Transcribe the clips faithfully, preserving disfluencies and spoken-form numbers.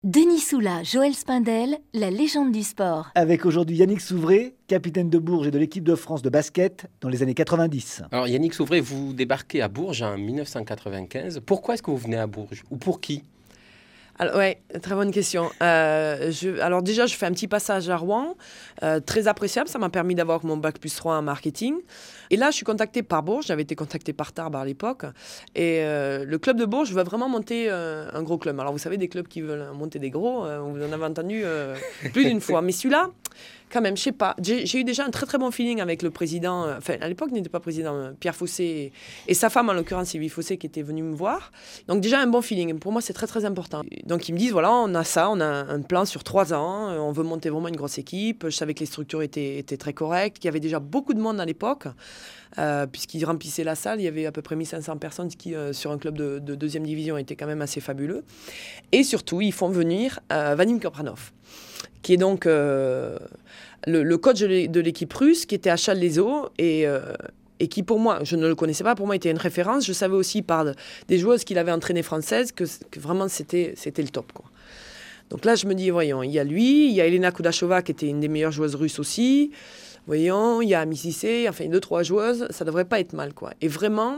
Denis Soula, Joël Spindel, la légende du sport. Avec aujourd'hui Yannick Souvray, capitaine de Bourges et de l'équipe de France de basket dans les années quatre-vingt-dix. Alors Yannick Souvray, vous débarquez à Bourges en dix-neuf cent quatre-vingt-quinze. Pourquoi est-ce que vous venez à Bourges? Ou pour qui? Alors, ouais, très bonne question. Euh, je, alors déjà, je fais un petit passage à Rouen, euh, très appréciable. Ça m'a permis d'avoir mon bac plus trois en marketing. Et là, je suis contactée par Bourges. J'avais été contactée par Tarbes à l'époque. Et euh, le club de Bourges veut vraiment monter euh, un gros club. Alors, vous savez, des clubs qui veulent monter des gros, euh, vous en avez entendu euh, plus d'une fois. Mais celui-là, quand même, je sais pas. J'ai, j'ai eu déjà un très très bon feeling avec le président. Euh, enfin, à l'époque, il n'était pas président, euh, Pierre Fossé et, et sa femme, en l'occurrence, Sylvie Fossé, qui était venue me voir. Donc déjà un bon feeling. Pour moi, c'est très très important. Donc ils me disent voilà, on a ça, on a un plan sur trois ans. Euh, on veut monter vraiment une grosse équipe. Je savais que les structures étaient, étaient très correctes, qu'il y avait déjà beaucoup de monde à l'époque. Euh, puisqu'ils remplissaient la salle, il y avait à peu près mille cinq cents personnes qui, euh, sur un club de, de deuxième division, était quand même assez fabuleux. Et surtout, ils font venir euh, Vadim Kapranov, qui est donc euh, le, le coach de l'équipe russe, qui était à Challes-les-Eaux et, euh, et qui, pour moi, je ne le connaissais pas, pour moi, était une référence. Je savais aussi par des joueuses qu'il avait entraînées françaises que, que vraiment c'était, c'était le top, quoi. Donc là, je me dis, voyons, il y a lui, il y a Elena Kudashova, qui était une des meilleures joueuses russes aussi. Voyons, il y a Mississé, enfin deux, trois joueuses, ça devrait pas être mal, quoi. Et vraiment,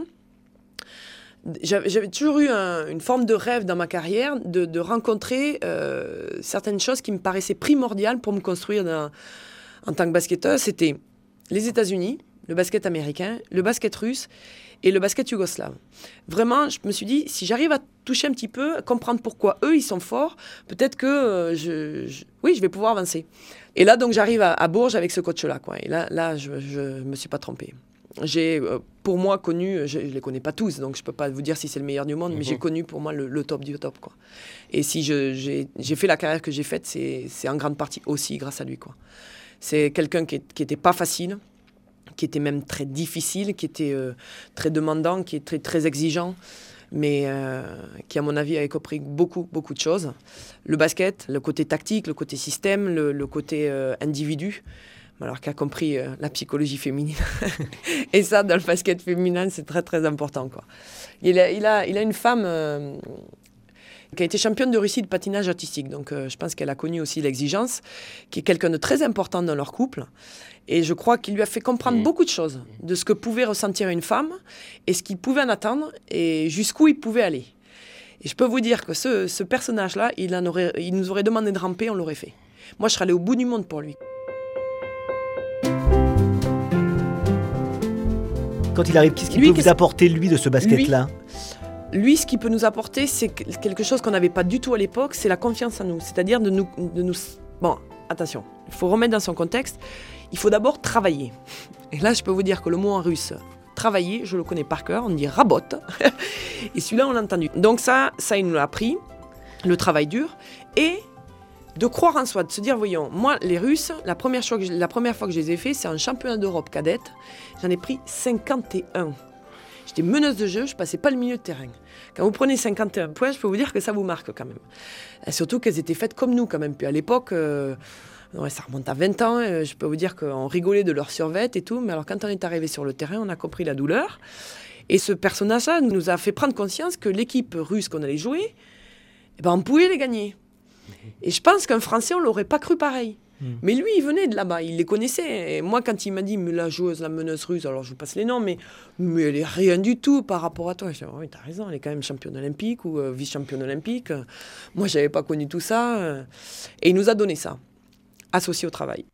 j'avais, j'avais toujours eu un, une forme de rêve dans ma carrière de, de rencontrer euh, certaines choses qui me paraissaient primordiales pour me construire dans, en tant que basketteuse. C'était les États-Unis, le basket américain, le basket russe et le basket yougoslave. Vraiment, je me suis dit, si j'arrive à toucher un petit peu, à comprendre pourquoi eux, ils sont forts, peut-être que euh, je, je, oui, je vais pouvoir avancer. Et là, donc, j'arrive à, à Bourges avec ce coach-là, quoi. Et là, là je ne me suis pas trompée. J'ai, euh, pour moi, connu, je ne les connais pas tous, donc je ne peux pas vous dire si c'est le meilleur du monde, mmh. mais j'ai connu, pour moi, le, le top du top, quoi. Et si je, j'ai, j'ai fait la carrière que j'ai faite, c'est, c'est en grande partie aussi grâce à lui, quoi. C'est quelqu'un qui n'était pas facile, qui était même très difficile, qui était euh, très demandant, qui était très, très exigeant, mais euh, qui, à mon avis, avait compris beaucoup, beaucoup de choses. Le basket, le côté tactique, le côté système, le, le côté euh, individu, alors qui a compris euh, la psychologie féminine. Et ça, dans le basket féminin, c'est très, très important, quoi. Il a, il a, il a une femme euh, qui a été championne de Russie de patinage artistique, donc euh, je pense qu'elle a connu aussi l'exigence, qui est quelqu'un de très important dans leur couple. Et je crois qu'il lui a fait comprendre mmh. beaucoup de choses, de ce que pouvait ressentir une femme, et ce qu'il pouvait en attendre, et jusqu'où il pouvait aller. Et je peux vous dire que ce, ce personnage-là, il, en aurait, il nous aurait demandé de ramper, on l'aurait fait. Moi, je serais allée au bout du monde pour lui. Quand il arrive, qu'est-ce qu'il lui, peut vous apporter, lui, de ce basket-là ? Lui, lui, ce qu'il peut nous apporter, c'est quelque chose qu'on n'avait pas du tout à l'époque, c'est la confiance en nous. C'est-à-dire de nous... De nous... Bon, attention, il faut remettre dans son contexte. Il faut d'abord travailler. Et là, je peux vous dire que le mot en russe, travailler, je le connais par cœur, on dit rabot. Et celui-là, on l'a entendu. Donc ça, ça, il nous l'a appris, le travail dur. Et de croire en soi, de se dire, voyons, moi, les Russes, la première, chose que je, la première fois que je les ai fait, c'est un championnat d'Europe cadette. J'en ai pris cinquante et un. J'étais meneuse de jeu, je passais pas le milieu de terrain. Quand vous prenez cinquante et un points, je peux vous dire que ça vous marque quand même. Et surtout qu'elles étaient faites comme nous quand même. Puis à l'époque... Euh, Ouais, ça remonte à vingt ans, euh, je peux vous dire qu'on rigolait de leur survêt et tout, mais alors quand on est arrivé sur le terrain, on a compris la douleur. Et ce personnage-là nous a fait prendre conscience que l'équipe russe qu'on allait jouer, eh ben, on pouvait les gagner. Et je pense qu'un Français, on ne l'aurait pas cru pareil. Mmh. Mais lui, il venait de là-bas, il les connaissait. Et moi, quand il m'a dit, mais la joueuse, la meneuse russe, alors je vous passe les noms, mais, mais elle est rien du tout par rapport à toi. Je dis, oui, t'as raison, elle est quand même championne olympique ou euh, vice-championne olympique. Moi, je n'avais pas connu tout ça. Et il nous a donné ça, associé au travail.